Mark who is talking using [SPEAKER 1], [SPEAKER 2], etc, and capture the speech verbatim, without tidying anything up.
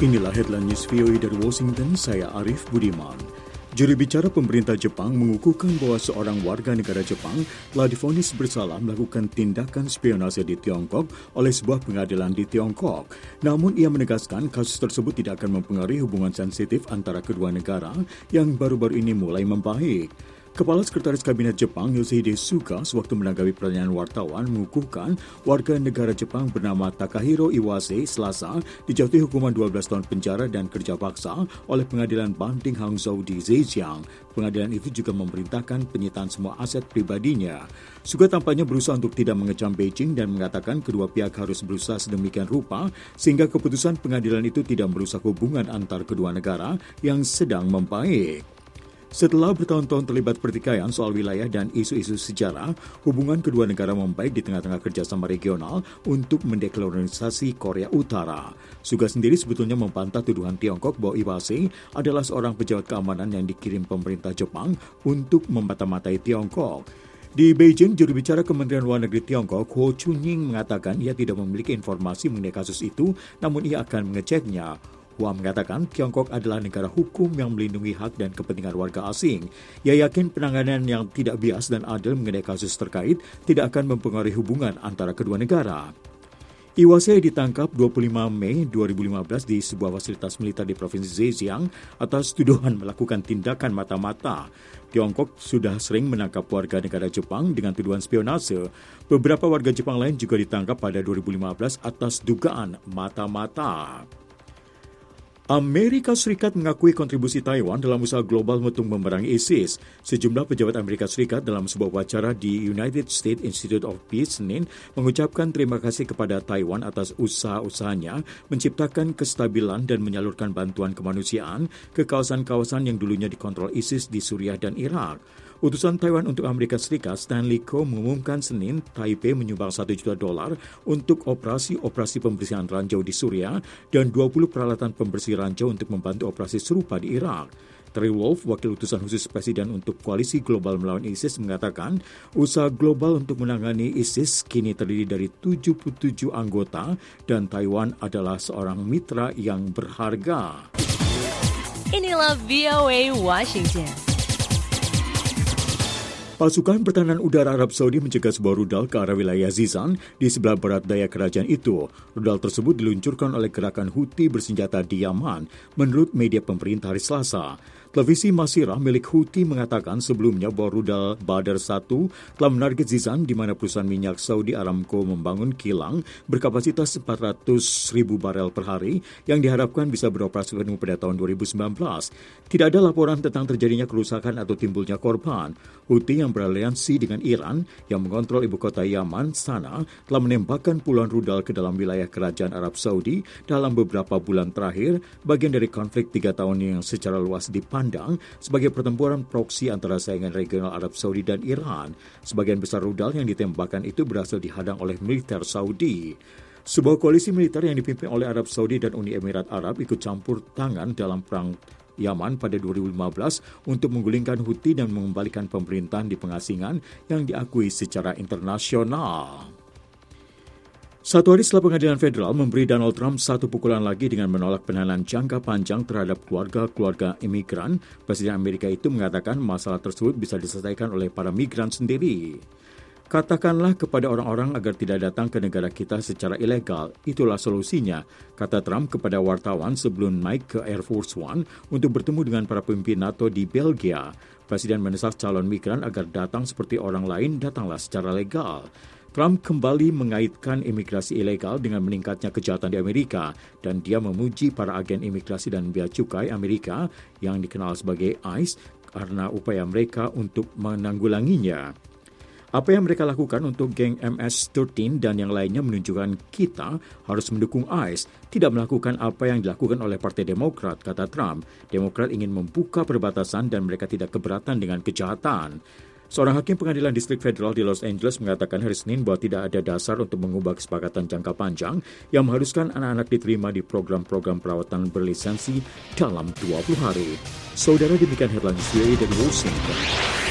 [SPEAKER 1] Inilah headline news V O A dari Washington, saya Arif Budiman. Juru bicara pemerintah Jepang mengukuhkan bahwa seorang warga negara Jepang telah divonis bersalah melakukan tindakan spionase di Tiongkok oleh sebuah pengadilan di Tiongkok. Namun ia menegaskan kasus tersebut tidak akan mempengaruhi hubungan sensitif antara kedua negara yang baru-baru ini mulai membaik. Kepala Sekretaris Kabinet Jepang Yoshihide Suga sewaktu menanggapi pertanyaan wartawan mengukuhkan warga negara Jepang bernama Takahiro Iwase Selasa dijatuhi hukuman dua belas tahun penjara dan kerja paksa oleh pengadilan banding Hangzhou di Zhejiang. Pengadilan itu juga memerintahkan penyitaan semua aset pribadinya. Suga tampaknya berusaha untuk tidak mengecam Beijing dan mengatakan kedua pihak harus berusaha sedemikian rupa sehingga keputusan pengadilan itu tidak merusak hubungan antar kedua negara yang sedang membaik. Setelah bertahun-tahun terlibat pertikaian soal wilayah dan isu-isu sejarah, hubungan kedua negara membaik di tengah-tengah kerjasama regional untuk mendekolonisasi Korea Utara. Suga sendiri sebetulnya membantah tuduhan Tiongkok bahwa Iwase adalah seorang pejabat keamanan yang dikirim pemerintah Jepang untuk memata-matai Tiongkok. Di Beijing, juru bicara Kementerian Luar Negeri Tiongkok, Ho Chunying, mengatakan ia tidak memiliki informasi mengenai kasus itu, namun ia akan mengeceknya. Hua mengatakan Tiongkok adalah negara hukum yang melindungi hak dan kepentingan warga asing. Ia yakin penanganan yang tidak bias dan adil mengenai kasus terkait tidak akan mempengaruhi hubungan antara kedua negara. Iwase ditangkap dua puluh lima Mei dua ribu lima belas di sebuah fasilitas militer di Provinsi Zhejiang atas tuduhan melakukan tindakan mata-mata. Tiongkok sudah sering menangkap warga negara Jepang dengan tuduhan spionase. Beberapa warga Jepang lain juga ditangkap pada dua ribu lima belas atas dugaan mata-mata. Amerika Serikat mengakui kontribusi Taiwan dalam usaha global untuk memerangi ISIS. Sejumlah pejabat Amerika Serikat dalam sebuah wawancara di United States Institute of Peace Senin mengucapkan terima kasih kepada Taiwan atas usaha-usahanya menciptakan kestabilan dan menyalurkan bantuan kemanusiaan ke kawasan-kawasan yang dulunya dikontrol ISIS di Suriah dan Irak. Utusan Taiwan untuk Amerika Serikat, Stanley Ko, mengumumkan Senin Taipei menyumbang satu juta dolar untuk operasi-operasi pembersihan ranjau di Suriah dan dua puluh peralatan pembersih ranjau untuk membantu operasi serupa di Irak. Terry Wolf, wakil utusan khusus Presiden untuk Koalisi Global melawan ISIS, mengatakan usaha global untuk menangani ISIS kini terdiri dari tujuh puluh tujuh anggota dan Taiwan adalah seorang mitra yang berharga.
[SPEAKER 2] Inilah V O A Washington.
[SPEAKER 1] Pasukan Pertahanan Udara Arab Saudi mencegah sebuah rudal ke arah wilayah Zizan di sebelah barat daya kerajaan itu. Rudal tersebut diluncurkan oleh gerakan Houthi bersenjata di Yaman, menurut media pemerintah hari Selasa. Televisi Masirah milik Houthi mengatakan sebelumnya bahwa rudal Badr satu telah menarget Zizan di mana perusahaan minyak Saudi Aramco membangun kilang berkapasitas empat ratus ribu barel per hari yang diharapkan bisa beroperasi penuh pada tahun dua ribu sembilan belas. Tidak ada laporan tentang terjadinya kerusakan atau timbulnya korban. Houthi yang beraliansi dengan Iran yang mengontrol ibu kota Yaman, Sanaa, telah menembakkan puluhan rudal ke dalam wilayah kerajaan Arab Saudi dalam beberapa bulan terakhir, bagian dari konflik tiga tahun yang secara luas dipandang sebagai pertempuran proksi antara saingan regional Arab Saudi dan Iran. Sebagian besar rudal yang ditembakkan itu berhasil dihadang oleh militer Saudi. Sebuah koalisi militer yang dipimpin oleh Arab Saudi dan Uni Emirat Arab ikut campur tangan dalam perang Yaman pada dua ribu lima belas untuk menggulingkan Houthi dan mengembalikan pemerintahan di pengasingan yang diakui secara internasional. Satu hari setelah pengadilan federal memberi Donald Trump satu pukulan lagi dengan menolak penahanan jangka panjang terhadap keluarga-keluarga imigran, Presiden Amerika itu mengatakan masalah tersebut bisa diselesaikan oleh para migran sendiri. Katakanlah kepada orang-orang agar tidak datang ke negara kita secara ilegal. Itulah solusinya, kata Trump kepada wartawan sebelum naik ke Air Force One untuk bertemu dengan para pemimpin NATO di Belgia. Presiden mendesak calon migran agar datang seperti orang lain, datanglah secara legal. Trump kembali mengaitkan imigrasi ilegal dengan meningkatnya kejahatan di Amerika dan dia memuji para agen imigrasi dan bea cukai Amerika yang dikenal sebagai ICE karena upaya mereka untuk menanggulanginya. Apa yang mereka lakukan untuk geng M S tiga belas dan yang lainnya menunjukkan kita harus mendukung ICE, tidak melakukan apa yang dilakukan oleh Partai Demokrat, kata Trump. Demokrat ingin membuka perbatasan dan mereka tidak keberatan dengan kejahatan. Seorang hakim pengadilan distrik federal di Los Angeles mengatakan hari Senin bahwa tidak ada dasar untuk mengubah kesepakatan jangka panjang yang mengharuskan anak-anak diterima di program-program perawatan berlisensi dalam dua puluh hari. Saudara, demikian headline dari Washington.